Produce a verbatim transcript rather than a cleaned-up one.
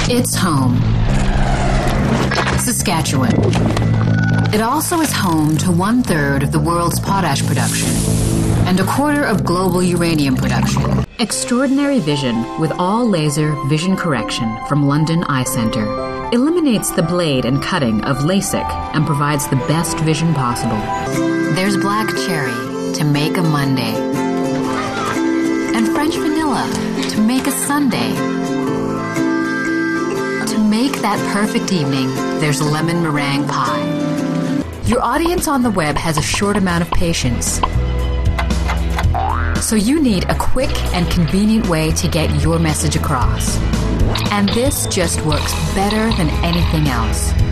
It's home. Saskatchewan. It also is home to one-third of the world's potash production and a quarter of global uranium production. Extraordinary Vision with all-laser vision correction from London Eye Centre eliminates the blade and cutting of LASIK and provides the best vision possible. There's black cherry to make a Monday, and French vanilla to make a Sunday. To make that perfect evening, there's lemon meringue pie. Your audience on the web has a short amount of patience, so you need a quick and convenient way to get your message across. And this just works better than anything else.